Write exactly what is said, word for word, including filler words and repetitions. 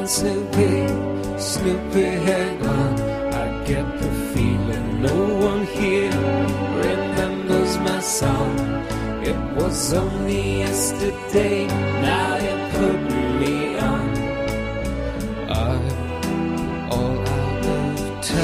on, Snoopy, Snoopy, hang on. I get the feeling no one here remembers my song. It was only yesterday. Now